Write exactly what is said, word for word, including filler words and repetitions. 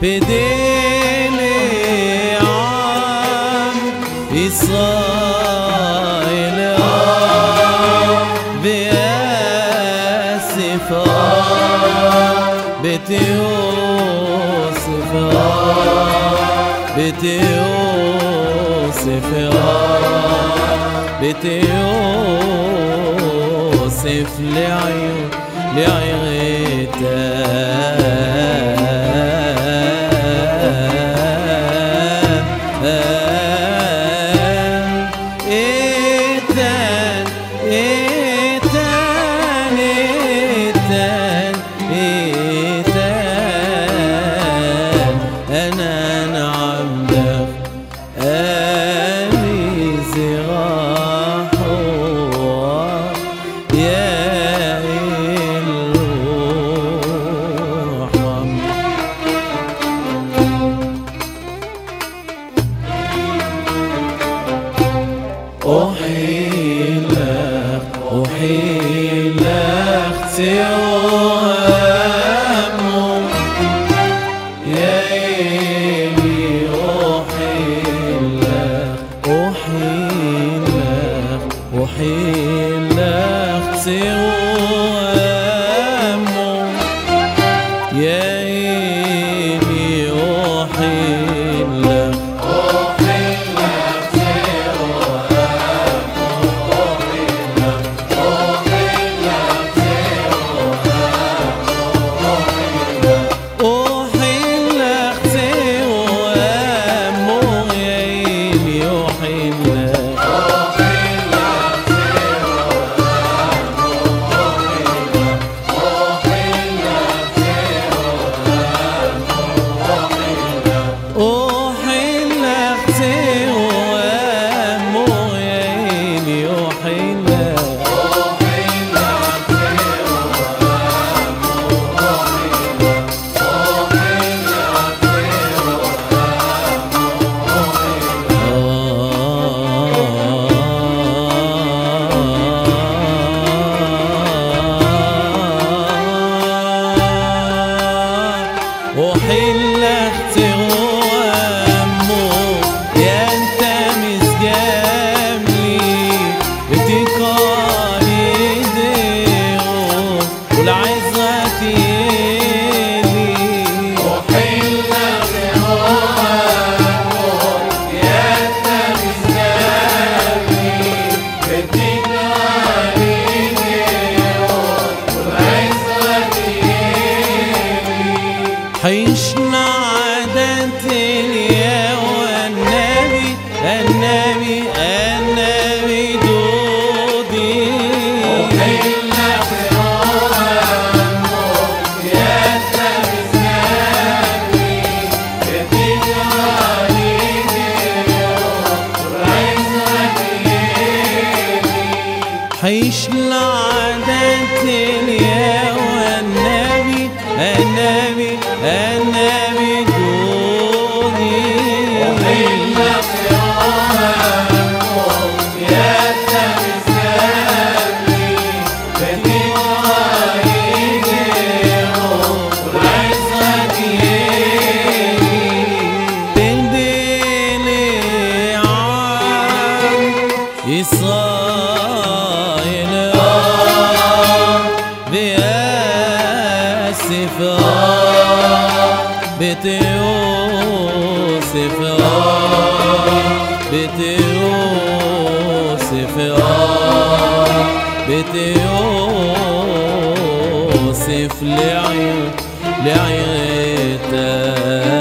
بديلي عم إسرائيل بياسف بيت يوسف بيت يوسف بيت يوسف لعيون لعيرتان إيتان إيتان إيتان إيتان أنا نعم لك أمي زراح يا أحيلك أحيلك سوامه يا إيلي أحيلك أحيلك أحيلك سوامه يا إيلي أحيلك وحلك تغامو يا انت مسجاملي اتقالي ديغو والعزة تيلي وحلك تغامو يا انت مسجاملي اتقالي ديغو والعزة تيلي حيشنا عادات اليا والنبي النبي النبي دودي وحلك تغامو يا انت مسجاملي اتقالي ديغو والعزة تيلي حيشنا عادات اليا والنبي النبي النبي دوني وحلك تغامو يا انت مسجاملي اتقالي ديغو والعزة تيلي بديلي عم إسرائيل بياسف بيت يوسف بيت يوسف بيت يوسف لعيون لعيرتان